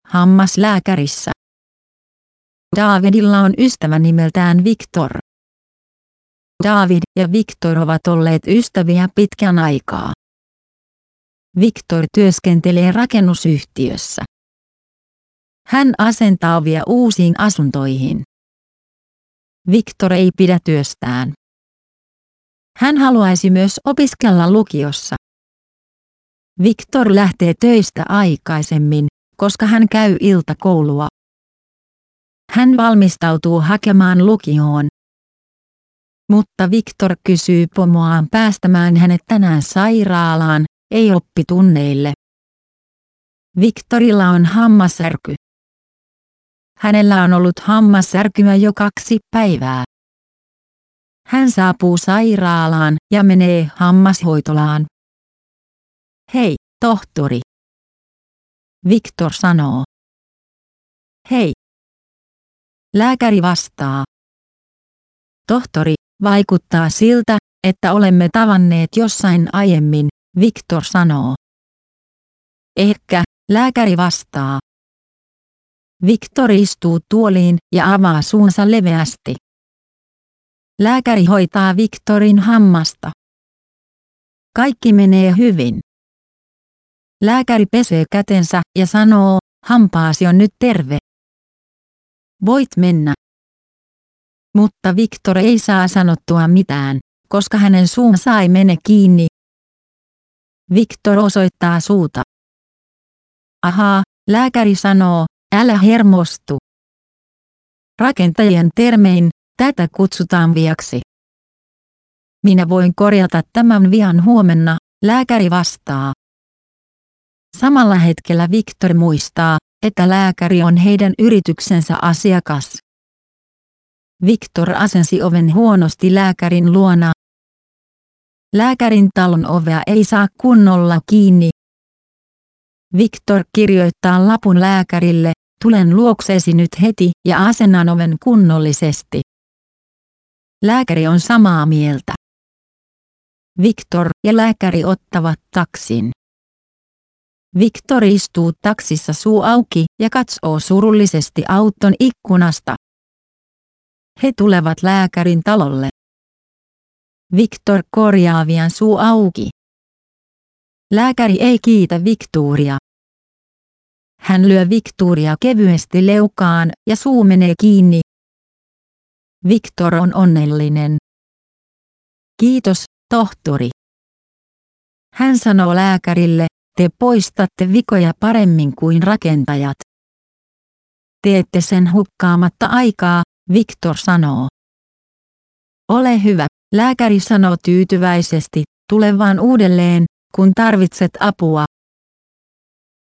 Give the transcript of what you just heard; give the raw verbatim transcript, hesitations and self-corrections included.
hammaslääkärissä. Davidilla on ystävä nimeltään Victor. David ja Victor ovat olleet ystäviä pitkän aikaa. Victor työskentelee rakennusyhtiössä. Hän asentaa ovia uusiin asuntoihin. Victor ei pidä työstään. Hän haluaisi myös opiskella lukiossa. Victor lähtee töistä aikaisemmin, koska hän käy iltakoulua. Hän valmistautuu hakemaan lukioon. Mutta Victor kysyy pomoaan päästämään hänet tänään sairaalaan, ei oppitunneille. Victorilla on hammassärky. Hänellä on ollut hammassärkyä jo kaksi päivää. Hän saapuu sairaalaan ja menee hammashoitolaan. Hei, tohtori. Victor sanoo. Hei. Lääkäri vastaa. Tohtori, vaikuttaa siltä, että olemme tavanneet jossain aiemmin, Victor sanoo. Ehkä, lääkäri vastaa. Victor istuu tuoliin ja avaa suunsa leveästi. Lääkäri hoitaa Victorin hammasta. Kaikki menee hyvin. Lääkäri pesee kätensä ja sanoo, hampaasi on nyt terve. Voit mennä. Mutta Victor ei saa sanottua mitään, koska hänen suunsa ei mene kiinni. Victor osoittaa suuta. Ahaa, lääkäri sanoo, älä hermostu. Rakentajien termein, tätä kutsutaan viaksi. Minä voin korjata tämän vian huomenna, lääkäri vastaa. Samalla hetkellä Victor muistaa, että lääkäri on heidän yrityksensä asiakas. Victor asensi oven huonosti lääkärin luona. Lääkärin talon ovea ei saa kunnolla kiinni. Victor kirjoittaa lapun lääkärille, tulen luokseesi nyt heti ja asennan oven kunnollisesti. Lääkäri on samaa mieltä. Victor ja lääkäri ottavat taksin. Victor istuu taksissa suu auki ja katsoo surullisesti auton ikkunasta. He tulevat lääkärin talolle. Victor korjaa vien suu auki. Lääkäri ei kiitä Victoria. Hän lyö Victoria kevyesti leukaan ja suu menee kiinni. Victor on onnellinen. Kiitos, tohtori. Hän sanoo lääkärille, te poistatte vikoja paremmin kuin rakentajat. Teette sen hukkaamatta aikaa, Victor sanoo. Ole hyvä, lääkäri sanoo tyytyväisesti, tule vaan uudelleen, kun tarvitset apua.